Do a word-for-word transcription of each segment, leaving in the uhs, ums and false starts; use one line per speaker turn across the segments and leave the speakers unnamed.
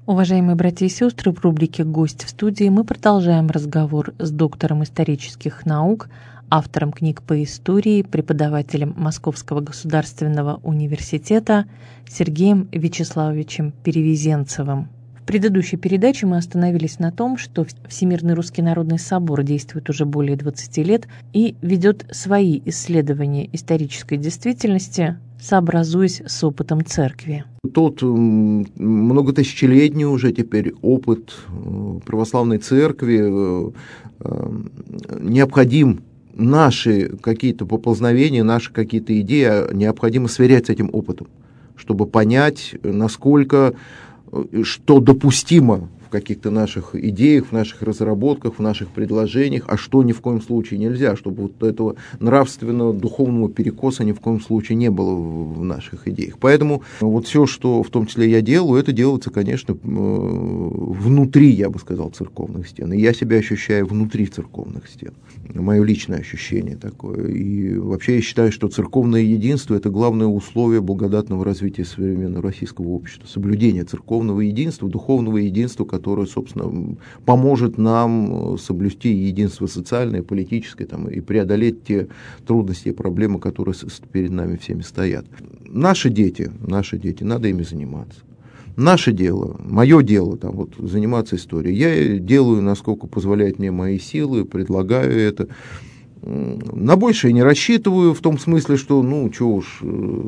Уважаемые братья и сестры, в рубрике «Гость в студии» мы продолжаем разговор с доктором исторических наук, автором книг по истории, преподавателем Московского государственного университета Сергеем Вячеславовичем Перевезенцевым. В предыдущей передаче мы остановились на том, что Всемирный Русский Народный Собор действует уже более двадцати лет и ведет свои исследования исторической действительности, сообразуясь с опытом Церкви.
Тот многотысячелетний уже теперь опыт православной Церкви необходим. Наши какие-то поползновения, наши какие-то идеи необходимо сверять с этим опытом, чтобы понять, насколько, что допустимо в каких-то наших идеях, в наших разработках, в наших предложениях, а что ни в коем случае нельзя, чтобы вот этого нравственного, духовного перекоса ни в коем случае не было в наших идеях. Поэтому вот все, что в том числе я делаю, это делается, конечно, внутри, я бы сказал, церковных стен. И я себя ощущаю внутри церковных стен. Мое личное ощущение такое. И вообще я считаю, что церковное единство – это главное условие благодатного развития современного российского общества. Соблюдение церковного единства, духовного единства, которое, собственно, поможет нам соблюсти единство социальное, политическое там, и преодолеть те трудности и проблемы, которые перед нами всеми стоят. Наши дети, наши дети, надо ими заниматься. Наше дело, мое дело, там, вот, заниматься историей. Я делаю, насколько позволяют мне мои силы, предлагаю это. На большее не рассчитываю, в том смысле, что, ну, чего уж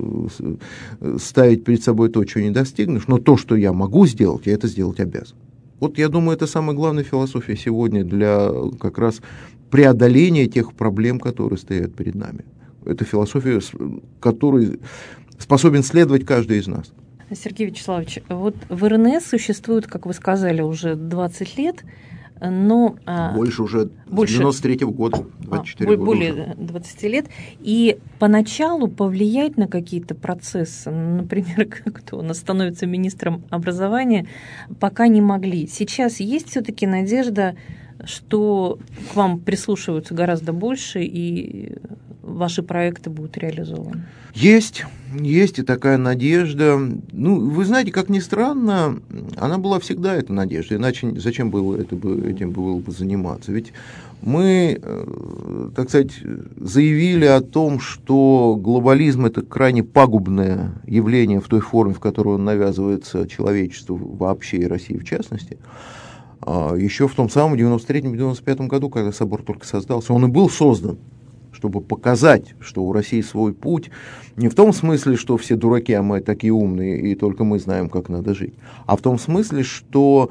ставить перед собой то, чего не достигнешь, но то, что я могу сделать, я это сделать обязан. Вот я думаю, это самая главная философия сегодня для как раз преодоления тех проблем, которые стоят перед нами. Это философия, которой способен следовать каждый из нас.
Сергей Вячеславович, вот в РНС существует, как вы сказали, уже двадцать лет, но...
Больше уже, больше, с девяносто третьего года, двадцать четыре
а,
года
более
уже.
двадцати лет, и поначалу повлиять на какие-то процессы, например, кто у нас становится министром образования, пока не могли. Сейчас есть все-таки надежда, что к вам прислушиваются гораздо больше, и ваши проекты будут реализованы?
Есть, есть и такая надежда. Ну, вы знаете, как ни странно, она была всегда, эта надежда, иначе зачем было это бы, этим было бы заниматься? Ведь мы, так сказать, заявили о том, что глобализм – это крайне пагубное явление в той форме, в которой он навязывается человечеству вообще и России в частности. Еще в том самом девяносто третьем — девяносто пятом году, когда собор только создался, он и был создан, чтобы показать, что у России свой путь, не в том смысле, что все дураки, а мы такие умные, и только мы знаем, как надо жить, а в том смысле, что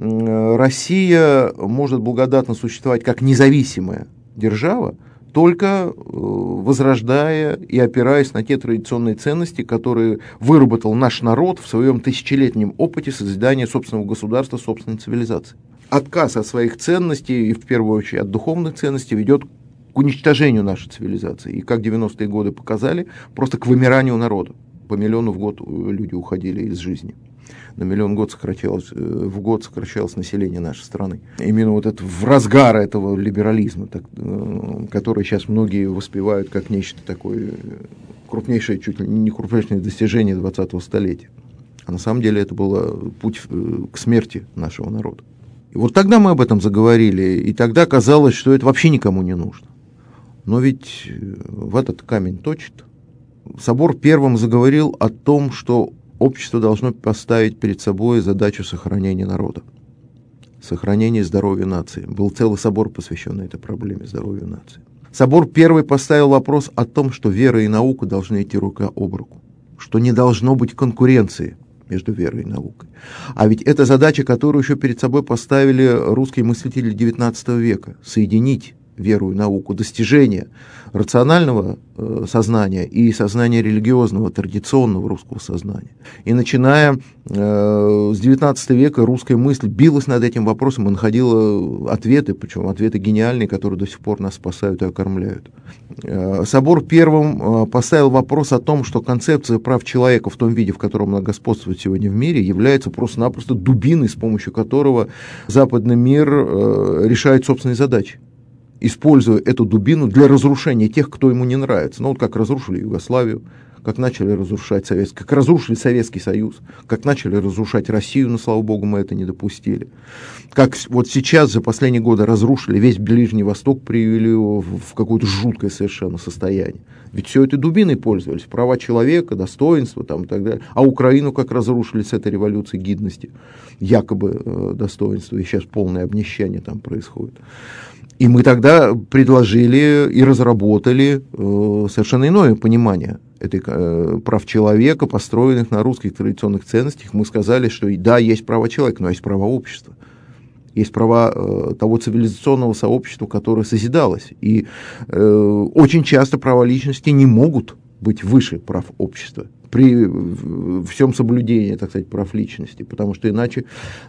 Россия может благодатно существовать как независимая держава, только возрождая и опираясь на те традиционные ценности, которые выработал наш народ в своем тысячелетнем опыте созидания собственного государства, собственной цивилизации. Отказ от своих ценностей, и в первую очередь от духовных ценностей, ведет к уничтожению нашей цивилизации. И как девяностые годы показали, просто к вымиранию народа. По миллиону в год люди уходили из жизни. На миллион год сокращалось, в год сокращалось население нашей страны. Именно вот это в разгар этого либерализма, так, который сейчас многие воспевают как нечто такое крупнейшее, чуть ли не крупнейшее достижение двадцатого столетия. А на самом деле это был путь к смерти нашего народа. И вот тогда мы об этом заговорили, и тогда казалось, что это вообще никому не нужно. Но ведь в этот камень точит. Собор первым заговорил о том, что общество должно поставить перед собой задачу сохранения народа, сохранения здоровья нации. Был целый собор, посвященный этой проблеме здоровья нации. Собор первый поставил вопрос о том, что вера и наука должны идти рука об руку, что не должно быть конкуренции между верой и наукой. А ведь это задача, которую еще перед собой поставили русские мыслители девятнадцатого века – соединить веру и науку, достижение рационального э, сознания и сознания религиозного, традиционного русского сознания. И начиная э, с девятнадцатого века русская мысль билась над этим вопросом и находила ответы, причем ответы гениальные, которые до сих пор нас спасают и окормляют. Э, собор первым э, поставил вопрос о том, что концепция прав человека в том виде, в котором она господствует сегодня в мире, является просто-напросто дубиной, с помощью которого западный мир э, решает собственные задачи, используя эту дубину для разрушения тех, кто ему не нравится. Ну, вот как разрушили Югославию, как начали разрушать Советский, как разрушили Советский Союз, как начали разрушать Россию, но, слава богу, мы это не допустили. Как вот сейчас за последние годы разрушили весь Ближний Восток, привели его в какое-то жуткое совершенно состояние. Ведь все это дубиной пользовались, права человека, достоинство там, и так далее. А Украину как разрушили с этой революцией гидности, якобы э, достоинство, и сейчас полное обнищание там происходит. И мы тогда предложили и разработали э, совершенно иное понимание этой, э, прав человека, построенных на русских традиционных ценностях. Мы сказали, что да, есть права человека, но есть права общества. Есть права э, того цивилизационного сообщества, которое созидалось. И э, очень часто права личности не могут быть выше прав общества при всем соблюдении, так сказать, прав личности, потому что иначе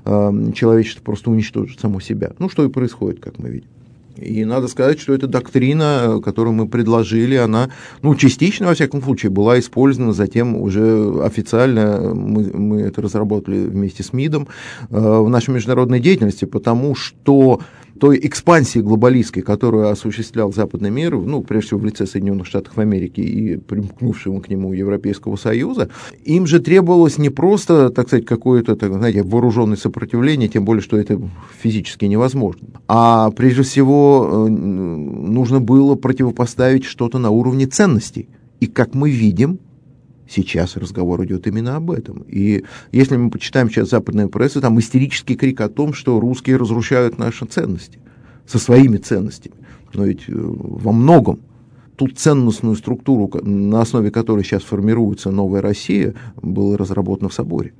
э, человечество просто уничтожит само себя. Ну, что и происходит, как мы видим. И надо сказать, что эта доктрина, которую мы предложили, она, ну, частично, во всяком случае, была использована затем уже официально, мы, мы это разработали вместе с МИДом, э, в нашей международной деятельности, потому что той экспансии глобалистской, которую осуществлял западный мир, ну, прежде всего в лице Соединенных Штатов Америки и примкнувшего к нему Европейского Союза, им же требовалось не просто, так сказать, какое-то, так, знаете, вооруженное сопротивление, тем более, что это физически невозможно, а прежде всего нужно было противопоставить что-то на уровне ценностей. И, как мы видим, сейчас разговор идет именно об этом. И если мы почитаем сейчас западную прессу, там истерический крик о том, что русские разрушают наши ценности со своими ценностями. Но ведь во многом ту ценностную структуру, на основе которой сейчас формируется новая Россия, была разработана в соборе.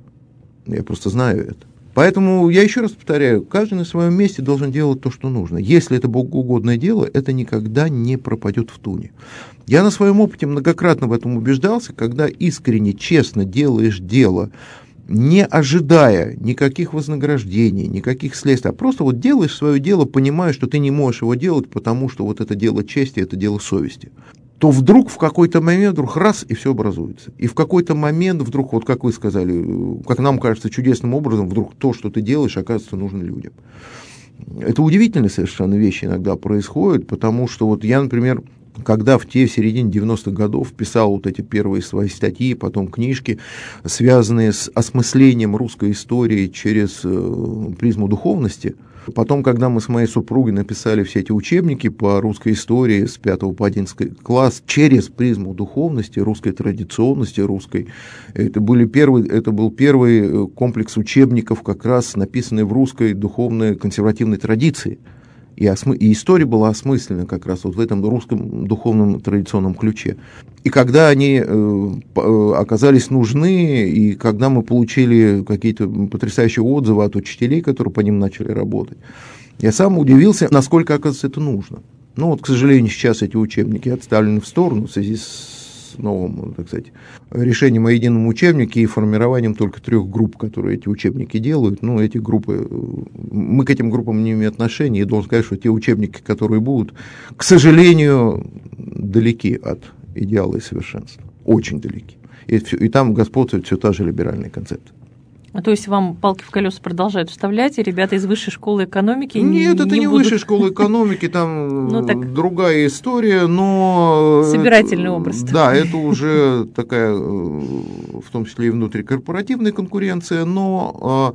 Я просто знаю это. Поэтому я еще раз повторяю, каждый на своем месте должен делать то, что нужно. Если это богоугодное дело, это никогда не пропадет в туне. Я на своем опыте многократно в этом убеждался, когда искренне, честно делаешь дело, не ожидая никаких вознаграждений, никаких следствий, а просто вот делаешь свое дело, понимая, что ты не можешь его делать, потому что вот это дело чести, это дело совести, то вдруг в какой-то момент вдруг раз, и все образуется. И в какой-то момент вдруг, вот как вы сказали, как нам кажется, чудесным образом, вдруг то, что ты делаешь, оказывается, нужно людям. Это удивительные совершенно вещи иногда происходят, потому что вот я, например, когда в те в середине девяностых годов писал вот эти первые свои статьи, потом книжки, связанные с осмыслением русской истории через призму духовности, потом, когда мы с моей супругой написали все эти учебники по русской истории с пятого по одиннадцатый класс через призму духовности, русской традиционности, русской, это, были первые, это был первый комплекс учебников, как раз написанный в русской духовной консервативной традиции. И, осмы... и история была осмыслена как раз вот в этом русском духовном традиционном ключе. И когда они э, оказались нужны, и когда мы получили какие-то потрясающие отзывы от учителей, которые по ним начали работать, я сам удивился, насколько, оказывается, это нужно. Ну вот, к сожалению, сейчас эти учебники отставлены в сторону в связи с новым, так сказать, решением о едином учебнике и формированием только трех групп, которые эти учебники делают. Ну, эти группы, мы к этим группам не имеем отношения, и должен сказать, что те учебники, которые будут, к сожалению, далеки от идеала и совершенства. Очень далеки. И, и там господствует все та же либеральная концепция.
А то есть вам палки в колеса продолжают вставлять, и ребята из высшей школы экономики
Нет,
не
это не, не
будут...
высшая школа экономики, там
ну, так...
другая история, но...
Собирательный образ.
Да, это уже такая, в том числе и внутрикорпоративная конкуренция, но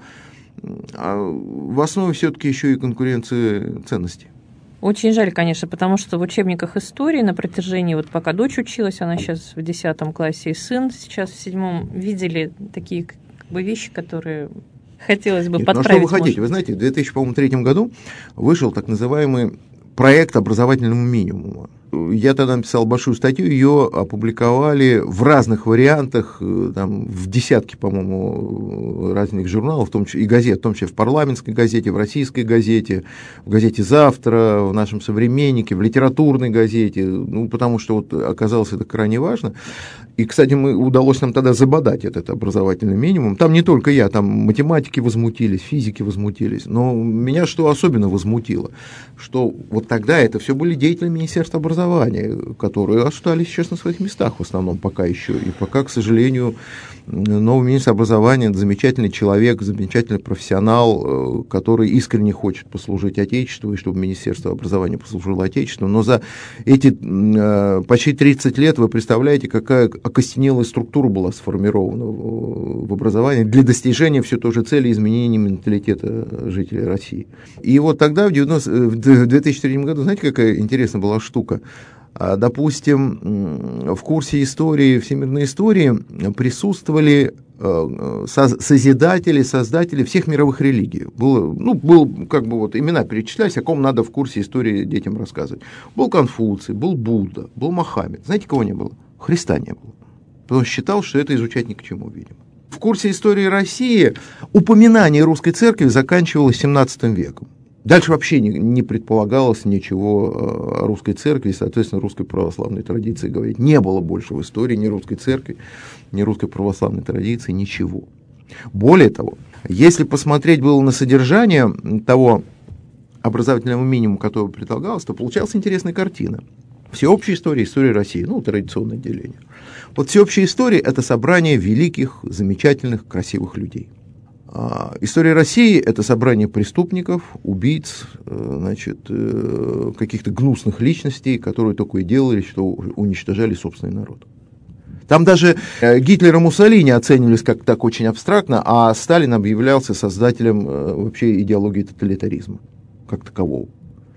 в основе все-таки еще и конкуренция ценностей.
Очень жаль, конечно, потому что в учебниках истории на протяжении, вот пока дочь училась, она сейчас в десятом классе, и сын сейчас в седьмом, видели такие... как бы вещи, которые хотелось бы Нет, подправить.
Ну, а что вы хотите? Вы знаете, в две тысячи третьем году вышел так называемый проект образовательного минимума. Я тогда написал большую статью, ее опубликовали в разных вариантах, там, в десятке, по-моему, разных журналов, в том числе и газет, в том числе в парламентской газете, в российской газете, в газете «Завтра», в нашем «Современнике», в литературной газете, ну, потому что вот оказалось это крайне важно. И, кстати, мы, удалось нам тогда забодать этот образовательный минимум. Там не только я, там математики возмутились, физики возмутились, но меня что особенно возмутило, что вот тогда это все были деятели Министерства образования, образования, которые остались сейчас на своих местах в основном пока еще. И пока, к сожалению, новый министр образования – замечательный человек, замечательный профессионал, который искренне хочет послужить Отечеству, и чтобы Министерство образования послужило Отечеству. Но за эти почти тридцать лет вы представляете, какая окостенелая структура была сформирована в образовании для достижения все той же цели изменения менталитета жителей России. И вот тогда, в, девяносто, в две тысячи третьем году, знаете, какая интересная была штука? Допустим, в курсе истории, всемирной истории присутствовали созидатели, создатели всех мировых религий. Было, ну, был, как бы вот имена перечислялись, о ком надо в курсе истории детям рассказывать. Был Конфуций, был Будда, был Мохаммед. Знаете, кого не было? Христа не было. Потому что считал, что это изучать ни к чему, видимо. В курсе истории России упоминание русской церкви заканчивалось семнадцатым веком. Дальше вообще не, не предполагалось ничего о русской церкви, и, соответственно, русской православной традиции говорить. Не было больше в истории ни русской церкви, ни русской православной традиции, ничего. Более того, если посмотреть было на содержание того образовательного минимума, который предлагалось, то получалась интересная картина. Всеобщая история, история России, ну, традиционное деление. Вот всеобщая история – это собрание великих, замечательных, красивых людей. История России – это собрание преступников, убийц, значит, каких-то гнусных личностей, которые только и делали, что уничтожали собственный народ. Там даже Гитлер и Муссолини оценивались как так очень абстрактно, а Сталин объявлялся создателем вообще идеологии тоталитаризма как такового.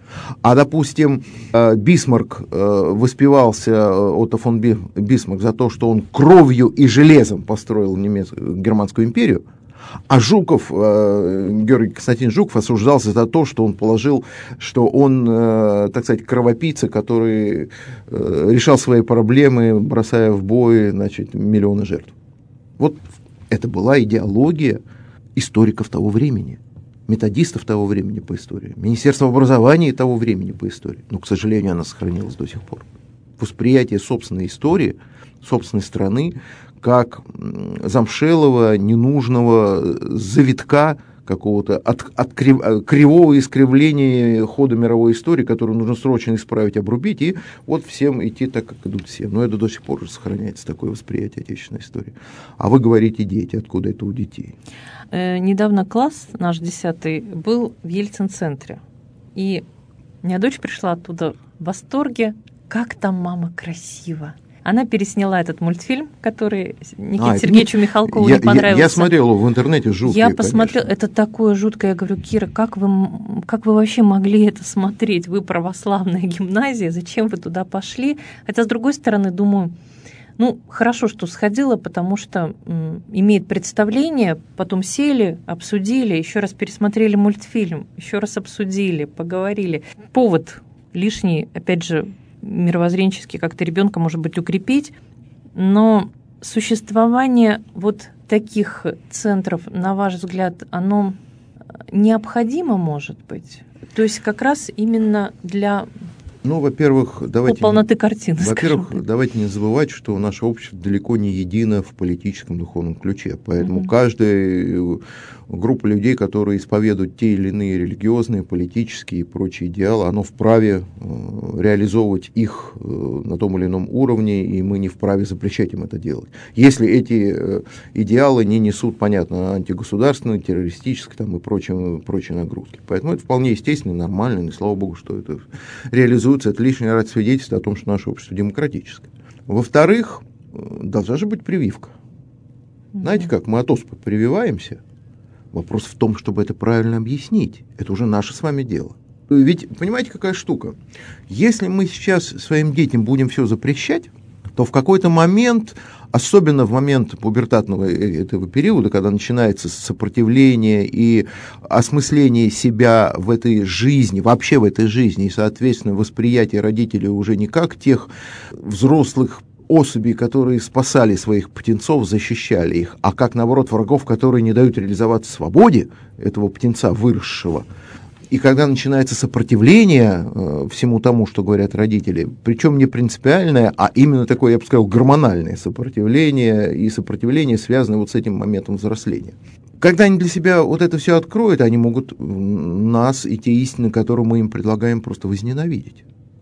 А, допустим, Бисмарк воспевался, Отто фон Бисмарк, за то, что он кровью и железом построил немецкую, Германскую империю, а Жуков, Георгий Константинович Жуков осуждался за то, что он положил, что он, так сказать, кровопийца, который решал свои проблемы, бросая в бой, значит, миллионы жертв. Вот это была идеология историков того времени, методистов того времени по истории, Министерства образования того времени по истории. Но, к сожалению, она сохранилась до сих пор. Восприятие собственной истории, собственной страны, как замшелого, ненужного завитка, какого-то от, от крив, кривого искривления хода мировой истории, которую нужно срочно исправить, обрубить, и вот всем идти так, как идут все. Но это до сих пор сохраняется, такое восприятие отечественной истории. А вы говорите дети, откуда это у детей?
Э, недавно класс наш десятый был в Ельцин-центре, и у меня дочь пришла оттуда в восторге, как там мама красиво. Она пересняла этот мультфильм, который Никите а, Сергеевичу это... Михалкову
я,
не понравился.
Я, я смотрел в интернете, жуткое,
Я посмотрела, это такое жуткое. Я говорю, Кира, как вы, как вы вообще могли это смотреть? Вы православная гимназия, зачем вы туда пошли? Хотя, с другой стороны, думаю, ну, хорошо, что сходила, потому что м, имеет представление, потом сели, обсудили, еще раз пересмотрели мультфильм, еще раз обсудили, поговорили. Повод лишний, опять же, мировоззренчески как-то ребенка, может быть, укрепить, но существование вот таких центров, на ваш взгляд, оно необходимо, может быть? То есть как раз именно для
ну, во-первых, давайте,
полноты картины.
Во-первых, давайте не забывать, что наше общество далеко не едино в политическом духовном ключе, поэтому mm-hmm. каждая группа людей, которые исповедуют те или иные религиозные, политические и прочие идеалы, оно вправе э, реализовывать их э, на том или ином уровне, и мы не вправе запрещать им это делать. Если эти э, идеалы не несут, понятно, антигосударственной, террористической там, и прочие, прочие нагрузки. Поэтому это вполне естественно и нормально, и слава богу, что это реализуется. Это лишний раз свидетельствует о том, что наше общество демократическое. Во-вторых, должна же быть прививка. Mm-hmm. Знаете как, мы от оспы прививаемся. Вопрос в том, чтобы это правильно объяснить. Это уже наше с вами дело. Ведь, понимаете, какая штука? Если мы сейчас своим детям будем все запрещать, то в какой-то момент, особенно в момент пубертатного этого периода, когда начинается сопротивление и осмысление себя в этой жизни, вообще в этой жизни, и, соответственно, восприятие родителей уже не как тех взрослых особей, которые спасали своих птенцов, защищали их, а как, наоборот, врагов, которые не дают реализоваться свободе этого птенца выросшего. И когда начинается сопротивление э, всему тому, что говорят родители, причем не принципиальное, а именно такое, я бы сказал, гормональное сопротивление, и сопротивление, связанное вот с этим моментом взросления. Когда они для себя вот это все откроют, они могут нас и те истины, которые мы им предлагаем, просто возненавидеть.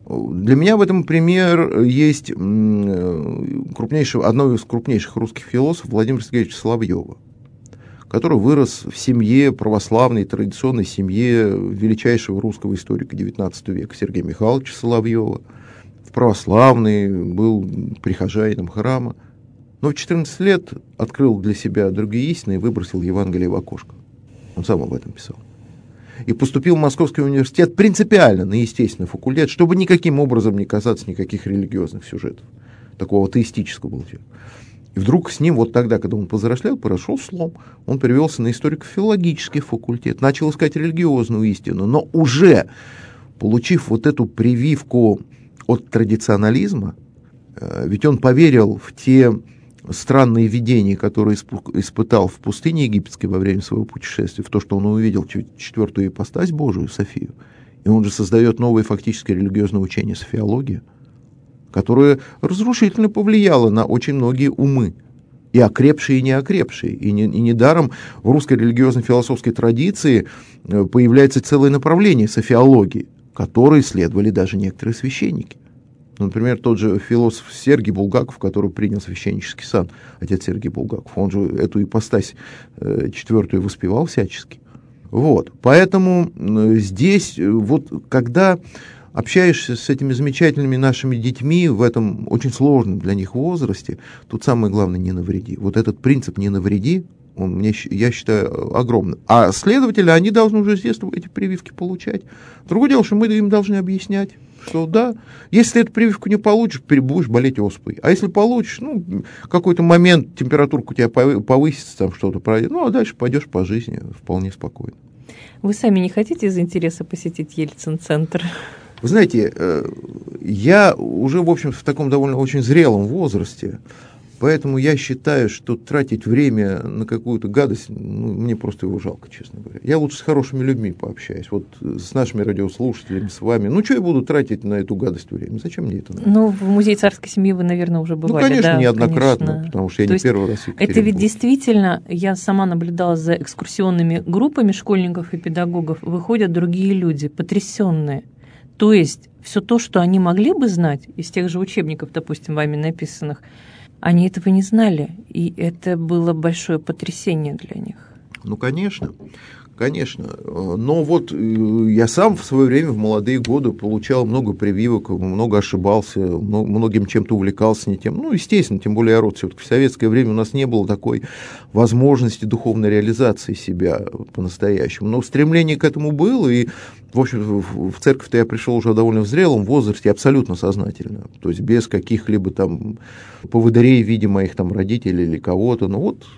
Для меня в этом пример есть крупнейший, одного из крупнейших русских философов Владимира Сергеевича Соловьева, который вырос в семье, православной, традиционной семье величайшего русского историка девятнадцатого века Сергея Михайловича Соловьева. Православный, был прихожанином храма. Но в четырнадцать лет открыл для себя другие истины и выбросил Евангелие в окошко. Он сам об этом писал. И поступил в Московский университет принципиально на естественный факультет, чтобы никаким образом не касаться никаких религиозных сюжетов. Такого атеистического был человек. И вдруг с ним вот тогда, когда он повзрослел, произошел слом. Он перевелся на историко-филологический факультет, начал искать религиозную истину, но уже получив вот эту прививку от традиционализма, ведь он поверил в те странные видения, которые испытал в пустыне египетской во время своего путешествия, в то, что он увидел четвертую ипостась Божию, Софию. И он же создает новое фактически религиозное учение, софиология, которое разрушительно повлияло на очень многие умы, и окрепшие, и неокрепшие. И, не, и недаром в русской религиозно-философской традиции появляется целое направление софиологии, которой исследовали даже некоторые священники. Например, тот же философ Сергий Булгаков, который принял священнический сан, отец Сергий Булгаков, он же эту ипостась э, четвертую воспевал всячески. Вот. Поэтому э, здесь, вот, когда общаешься с этими замечательными нашими детьми в этом очень сложном для них возрасте, тут самое главное — не навреди. Вот этот принцип «не навреди», он, мне, я считаю, огромным. А следовательно, они должны уже с детства эти прививки получать. Другое дело, что мы им должны объяснять, что да, если ты эту прививку не получишь, будешь болеть оспой. А если получишь, ну, какой-то момент температурка у тебя повысится, там что-то пройдет, ну, а дальше пойдешь по жизни вполне спокойно.
Вы сами не хотите из интереса посетить Ельцин-центр?
Вы знаете, я уже, в общем, в таком довольно очень зрелом возрасте, поэтому я считаю, что тратить время на какую-то гадость, ну, мне просто его жалко, честно говоря. Я лучше с хорошими людьми пообщаюсь, вот с нашими радиослушателями, с вами. Ну, что я буду тратить на эту гадость время? Зачем мне это надо?
Ну, в музее царской семьи вы, наверное, уже бывали.
Ну, конечно,
да,
неоднократно,
конечно.
потому что я
То
не первый раз в Екатеринбурге.
Это ведь действительно, я сама наблюдала за экскурсионными группами школьников и педагогов, выходят другие люди, потрясенные. То есть все то, что они могли бы знать из тех же учебников, допустим, вами написанных, они этого не знали, и это было большое потрясение для них.
Ну, конечно, конечно. Но вот я сам в свое время, в молодые годы, получал много прививок, много ошибался, многим чем-то увлекался не тем. Ну, естественно, тем более я род все-таки в советское время у нас не было такой возможности духовной реализации себя по-настоящему. Но стремление к этому было, и, в общем, в церковь-то я пришел уже в довольно зрелом возрасте, абсолютно сознательно, то есть без каких-либо там поводырей в виде моих там родителей или кого-то. Ну вот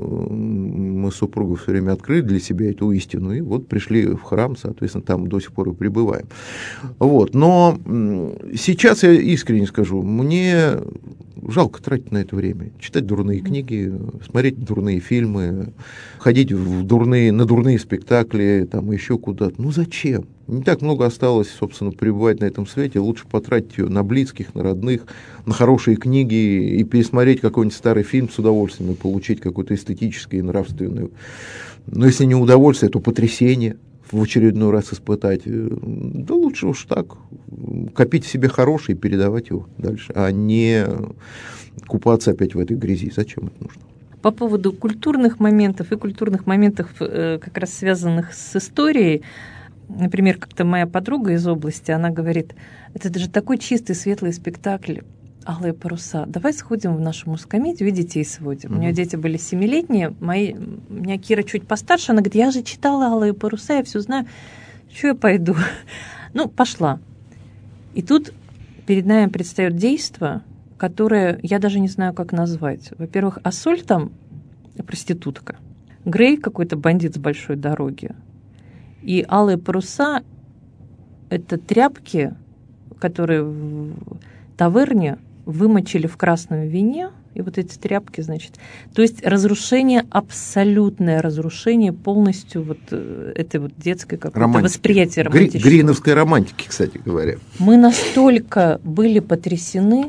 мы с супругой все время открыли для себя эту истину, и вот пришли в храм, соответственно, там до сих пор и пребываем. Вот. Но сейчас я искренне скажу, мне жалко тратить на это время, читать дурные книги, смотреть дурные фильмы, ходить в дурные, на дурные спектакли, там еще куда-то. Ну зачем? Не так много осталось, собственно, пребывать на этом свете. Лучше потратить ее на близких, на родных, на хорошие книги и пересмотреть какой-нибудь старый фильм с удовольствием и получить какое-то эстетическое и нравственное. Но если не удовольствие, то потрясение в очередной раз испытать. Да лучше уж так, копить в себе хорошее и передавать его дальше, а не купаться опять в этой грязи. Зачем это нужно?
По поводу культурных моментов и культурных моментов, как раз связанных с историей, например, как-то моя подруга из области, она говорит, это же такой чистый, светлый спектакль «Алые паруса». Давай сходим в нашу мускомедию и детей сводим. Mm-hmm. У нее дети были семилетние, мои, у меня Кира чуть постарше, она говорит, я же читала «Алые паруса», я все знаю, что я пойду? Ну, пошла. И тут перед нами предстает действо, которое я даже не знаю, как назвать. Во-первых, Ассоль там проститутка, Грей какой-то бандит с большой дороги, и «Алые паруса» — это тряпки, которые в таверне вымочили в красном вине, и вот эти тряпки, значит... То есть разрушение, абсолютное разрушение полностью вот этой вот детской какой-то восприятия романтики.
Гри- Гриновской романтики, кстати говоря.
Мы настолько были потрясены,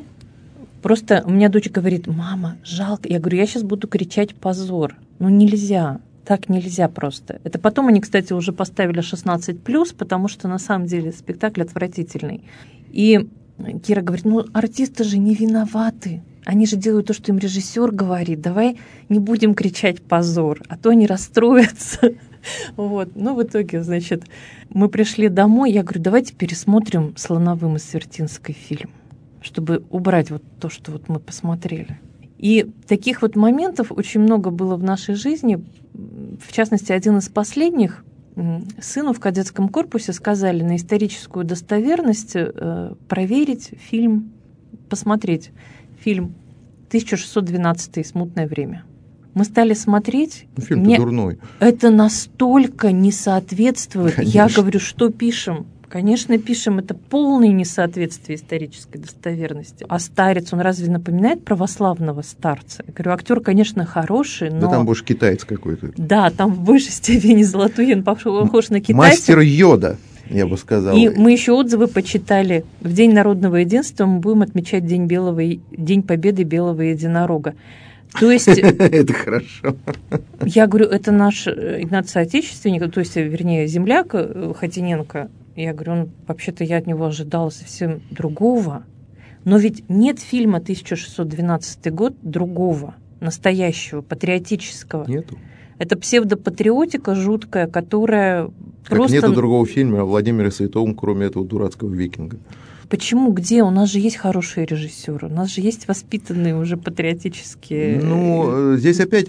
просто у меня дочь говорит, мама, жалко. Я говорю, я сейчас буду кричать позор. Ну нельзя. Так нельзя просто. Это потом они, кстати, уже поставили шестнадцать плюс, потому что на самом деле спектакль отвратительный. И Кира говорит, ну артисты же не виноваты. Они же делают то, что им режиссер говорит. Давай не будем кричать позор, а то они расстроятся. Вот. Ну, в итоге, значит, мы пришли домой. Я говорю, давайте пересмотрим «Слоновым» из Свертинской фильм, чтобы убрать вот то, что вот мы посмотрели. И таких вот моментов очень много было в нашей жизни. В частности, один из последних. Сыну в кадетском корпусе сказали на историческую достоверность э, проверить фильм, посмотреть фильм тысяча шестьсот двенадцатый «Смутное время». Мы стали смотреть.
Фильм-то мне дурной.
Это настолько не соответствует.
Конечно.
Я говорю, что пишем? Конечно, пишем. Это полное несоответствие исторической достоверности. А старец, он разве напоминает православного старца? Я говорю, актер, конечно, хороший, но...
Да там больше китаец какой-то.
Да, там в большей степени Золотуин похож на китайца.
Мастер Йода, я бы сказал.
И мы еще отзывы почитали. В День народного единства мы будем отмечать День, белого, День победы белого единорога. То есть...
Это хорошо.
Я говорю, это наш Игнат соотечественник, то есть, вернее, земляк Хотиненко. Я говорю, он, вообще-то я от него ожидала совсем другого. Но ведь нет фильма тысяча шестьсот двенадцатый год другого, настоящего, патриотического.
Нету.
Это псевдопатриотика жуткая, которая
как
просто...
нету другого фильма о Владимире Святом, кроме этого дурацкого «Викинга».
Почему? Где? У нас же есть хорошие режиссеры, у нас же есть воспитанные уже патриотические...
Ну, здесь опять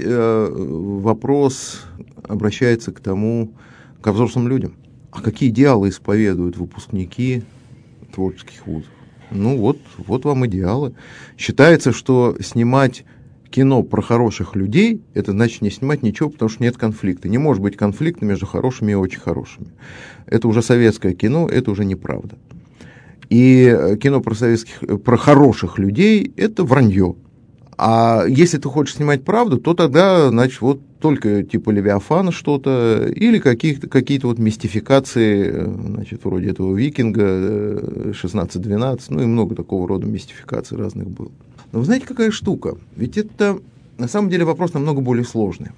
вопрос обращается к тому, к взрослым людям. А какие идеалы исповедуют выпускники творческих вузов? Ну вот, вот вам идеалы. Считается, что снимать кино про хороших людей, это значит не снимать ничего, потому что нет конфликта. Не может быть конфликта между хорошими и очень хорошими. Это уже советское кино, это уже неправда. И кино про советских, про хороших людей – это вранье. А если ты хочешь снимать правду, то тогда, значит, вот только типа Левиафана что-то, или какие-то, какие-то вот мистификации, значит, вроде этого «Викинга», шестнадцать двенадцать, ну и много такого рода мистификаций разных было. Но вы знаете, какая штука? Ведь это, на самом деле, вопрос намного более сложный.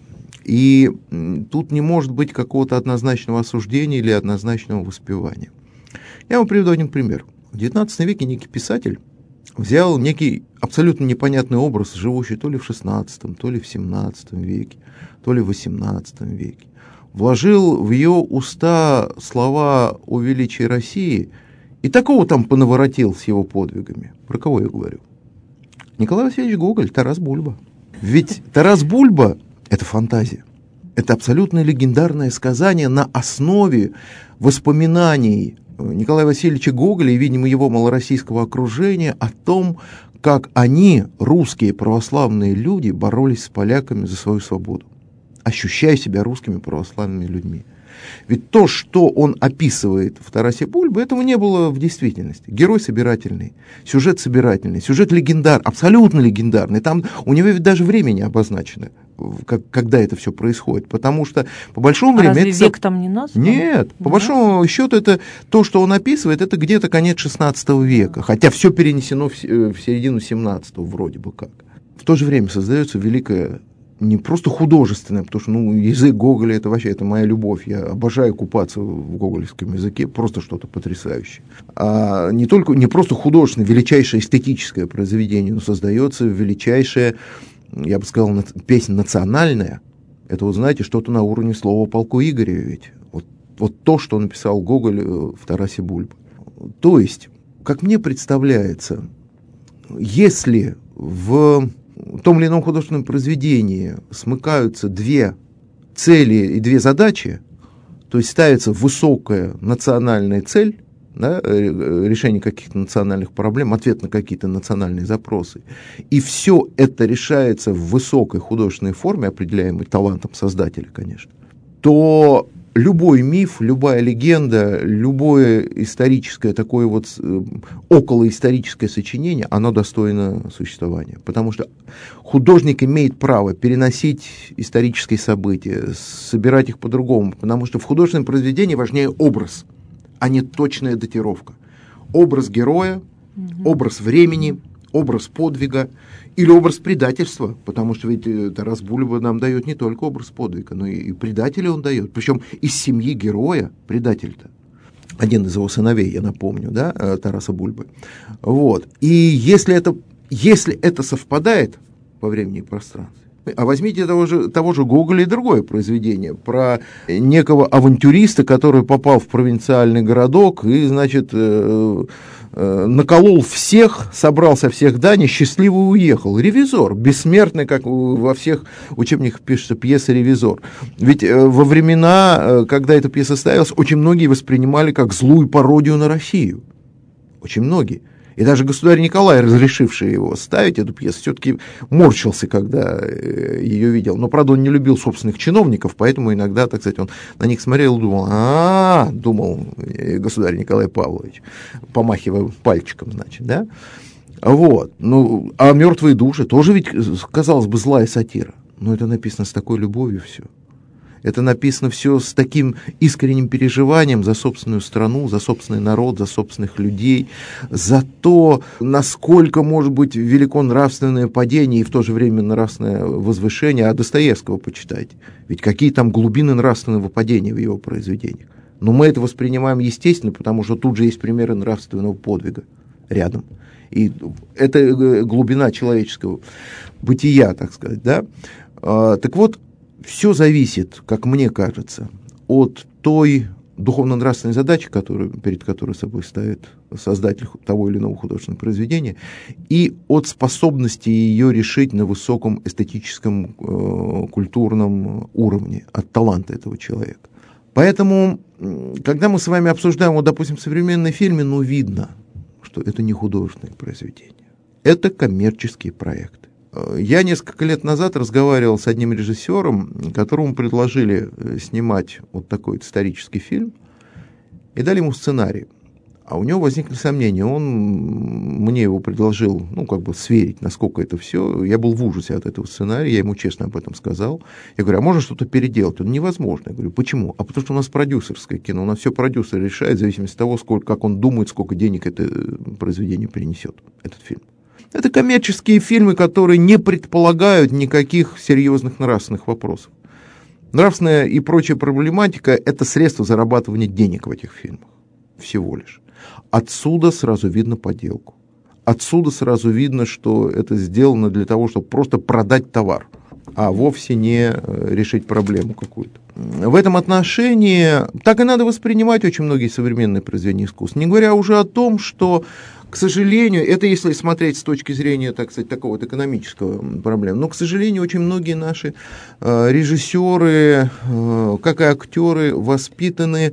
И тут не может быть какого-то однозначного осуждения или однозначного воспевания. Я вам приведу один пример. В девятнадцатом веке некий писатель взял некий абсолютно непонятный образ, живущий то ли в шестнадцатом, то ли в семнадцатом веке, то ли в восемнадцатом веке, вложил в ее уста слова о величии России и такого там понаворотил с его подвигами. Про кого я говорю? Николай Васильевич Гоголь, Тарас Бульба. Ведь Тарас Бульба – это фантазия. Это абсолютно легендарное сказание на основе воспоминаний Николая Васильевича Гоголя и, видимо, его малороссийского окружения о том, как они, русские православные люди, боролись с поляками за свою свободу, ощущая себя русскими православными людьми. Ведь то, что он описывает в Тарасе Бульбе, этого не было в действительности. Герой собирательный, сюжет собирательный, сюжет легендар, абсолютно легендарный. Там у него ведь даже время не обозначено, как, когда это все происходит. Потому что, по большому
а
времени...
разве
это...
век там не назван?
Нет, по
Нет.
большому счету, это то, что он описывает, это где-то конец шестнадцатого века. Хотя все перенесено в, в середину семнадцатого вроде бы как. В то же время создается великая... не просто художественное, потому что ну, язык Гоголя это вообще это моя любовь. Я обожаю купаться в гоголевском языке, просто что-то потрясающее. А не только не просто художественное, величайшее эстетическое произведение, но создается величайшее, я бы сказал, песня национальная. Это, вот знаете, что-то на уровне слова полку Игоря ведь. Вот, вот то, что написал Гоголь в Тарасе Бульбе. То есть, как мне представляется, если в в том или ином художественном произведении смыкаются две цели и две задачи, то есть ставится высокая национальная цель, да, решение каких-то национальных проблем, ответ на какие-то национальные запросы, и все это решается в высокой художественной форме, определяемой талантом создателя, конечно, то любой миф, любая легенда, любое историческое такое вот околоисторическое сочинение, оно достойно существования. Потому что художник имеет право переносить исторические события, собирать их по-другому. Потому что в художественном произведении важнее образ, а не точная датировка. Образ героя, угу. образ времени, образ подвига или образ предательства, потому что ведь Тарас Бульба нам дает не только образ подвига, но и предателя он дает, причем из семьи героя предатель-то. Один из его сыновей, я напомню, да, Тараса Бульбы. Вот. И если это, если это совпадает по времени и пространству, а возьмите того же, того же Гоголя и другое произведение про некого авантюриста, который попал в провинциальный городок и, значит, э, э, наколол всех, собрал со всех дани, счастливо уехал. Ревизор, бессмертный, как во всех учебниках пишется пьеса «Ревизор». Ведь э, во времена, э, когда эта пьеса ставилась, очень многие воспринимали как злую пародию на Россию. Очень многие. И даже государь Николай, разрешивший его ставить, эту пьесу, все-таки морщился, когда ее видел. Но, правда, он не любил собственных чиновников, поэтому иногда, так сказать, он на них смотрел и думал, а, думал государь Николай Павлович, помахивая пальчиком, значит, да. Вот. Ну, а «Мертвые души» тоже ведь, казалось бы, злая сатира. Но это написано с такой любовью все. Это написано все с таким искренним переживанием за собственную страну, за собственный народ, за собственных людей, за то, насколько может быть велико нравственное падение и в то же время нравственное возвышение. А Достоевского почитайте. Ведь какие там глубины нравственного падения в его произведениях. Но мы это воспринимаем естественно, потому что тут же есть примеры нравственного подвига рядом. И это глубина человеческого бытия, так сказать, да. А, так вот, все зависит, как мне кажется, от той духовно-нравственной задачи, которую, перед которой собой ставит создатель того или иного художественного произведения, и от способности ее решить на высоком эстетическом, э, культурном уровне, от таланта этого человека. Поэтому, когда мы с вами обсуждаем, вот, допустим, современные фильмы, ну, видно, что это не художественное произведение, это коммерческий проект. Я несколько лет назад разговаривал с одним режиссером, которому предложили снимать вот такой исторический фильм, и дали ему сценарий. А у него возникли сомнения. Он мне его предложил, ну, как бы сверить, насколько это все. Я был в ужасе от этого сценария, я ему честно об этом сказал. Я говорю, а можно что-то переделать? Он, невозможно. Я говорю, почему? А потому что у нас продюсерское кино, у нас все продюсер решает, в зависимости от того, сколько, как он думает, сколько денег это произведение принесет, этот фильм. Это коммерческие фильмы, которые не предполагают никаких серьезных нравственных вопросов. Нравственная и прочая проблематика – это средство зарабатывания денег в этих фильмах. Всего лишь. Отсюда сразу видно подделку. Отсюда сразу видно, что это сделано для того, чтобы просто продать товар, а вовсе не решить проблему какую-то. В этом отношении так и надо воспринимать очень многие современные произведения искусства. Не говоря уже о том, что, к сожалению, это если смотреть с точки зрения, так сказать, такого вот экономического проблемы, но, к сожалению, очень многие наши э, режиссеры, э, как и актеры, воспитаны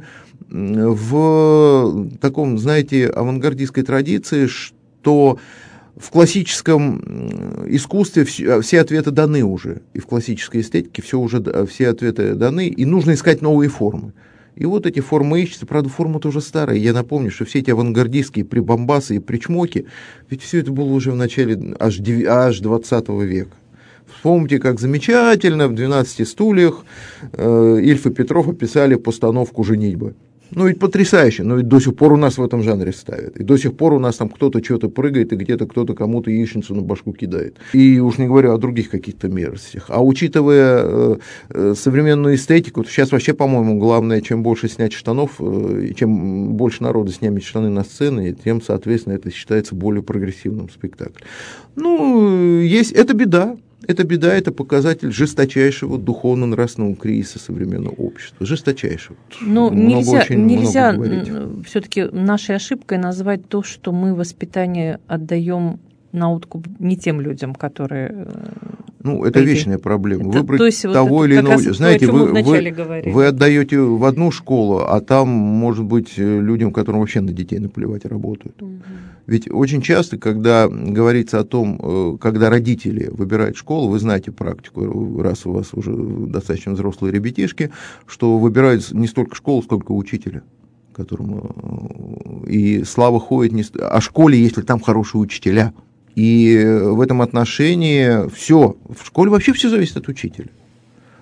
в таком, знаете, авангардистской традиции, что в классическом искусстве все ответы даны уже, и в классической эстетике все уже все ответы даны, и нужно искать новые формы. И вот эти формы ищутся, правда, форма тоже старая. Я напомню, что все эти авангардистские прибамбасы и причмоки, ведь все это было уже в начале аж, аж двадцатого века. Вспомните, как замечательно в «двенадцати стульях» э, Ильф и Петров описали постановку «Женитьбы». Ну, ведь потрясающе, но ведь до сих пор у нас в этом жанре ставят. И до сих пор у нас там кто-то что-то прыгает, и где-то кто-то кому-то яичницу на башку кидает. И уж не говорю о других каких-то мерзостях. А учитывая э, э, современную эстетику, то сейчас вообще, по-моему, главное, чем больше снять штанов, э, чем больше народа снимет штаны на сцене, тем, соответственно, это считается более прогрессивным спектаклем. Ну, есть, это беда. Это беда, это показатель жесточайшего духовно-нравственного кризиса современного общества. Жесточайшего.
Ну, нельзя, нельзя все-таки нашей ошибкой назвать то, что мы воспитание отдаем на откуп не тем людям, которые...
Ну, это прийти. Вечная проблема.
Это,
Выбрать
то есть,
того
вот
или иного...
То,
знаете, вы,
вы,
вы отдаете в одну школу, а там, может быть, людям, которым вообще на детей наплевать, работают. Угу. Ведь очень часто, когда говорится о том, когда родители выбирают школу, вы знаете практику, раз у вас уже достаточно взрослые ребятишки, что выбирают не столько школу, сколько учителя, которому и слава ходит не... о школе, если там хорошие учителя. И в этом отношении все. В школе вообще все зависит от учителя.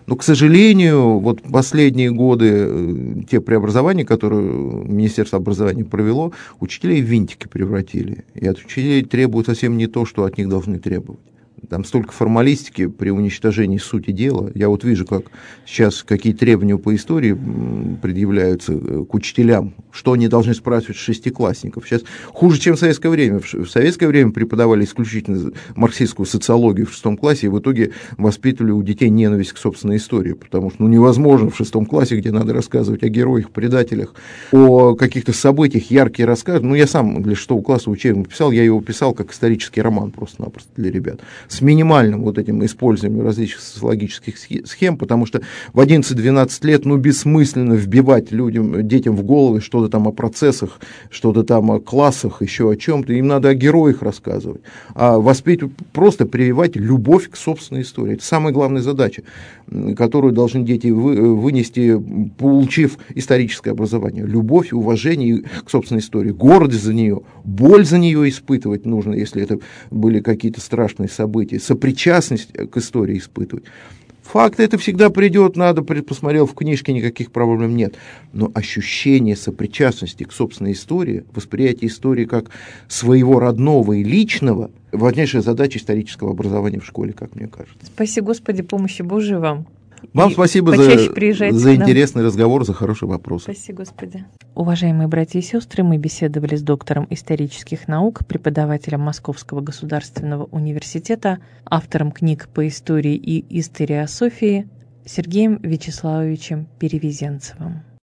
Но, к сожалению, вот последние годы те преобразования, которые Министерство образования провело, учителей в винтики превратили. И от учителей требуют совсем не то, что от них должны требовать. Там столько формалистики при уничтожении сути дела. Я вот вижу, как сейчас какие требования по истории предъявляются к учителям, что они должны спрашивать шестиклассников. Сейчас хуже, чем в советское время. В советское время преподавали исключительно марксистскую социологию в шестом классе, и в итоге воспитывали у детей ненависть к собственной истории, потому что ну, невозможно в шестом классе, где надо рассказывать о героях, предателях, о каких-то событиях, яркие рассказы. Ну, я сам для шестого класса учебник писал, я его писал как исторический роман просто-напросто для ребят. С минимальным вот этим использованием различных социологических схем, потому что в одиннадцать-двенадцать лет, ну, бессмысленно вбивать людям, детям в головы что-то там о процессах, что-то там о классах, еще о чем-то, им надо о героях рассказывать, а воспитывать, просто прививать любовь к собственной истории. Это самая главная задача, которую должны дети вынести, получив историческое образование. Любовь, уважение к собственной истории, гордость за нее, боль за нее испытывать нужно, если это были какие-то страшные события, сопричастность к истории испытывать. Факты это всегда придет, надо, посмотрел в книжке, никаких проблем нет. Но ощущение сопричастности к собственной истории, восприятие истории как своего родного и личного, важнейшая задача исторического образования в школе, как мне кажется.
Спаси Господи, помощи Божией вам.
Вам и спасибо за, за интересный разговор, за хороший вопрос.
Спаси Господи. Уважаемые братья и сестры, мы беседовали с доктором исторических наук, преподавателем Московского государственного университета, автором книг по истории и историософии Сергеем Вячеславовичем Перевезенцевым.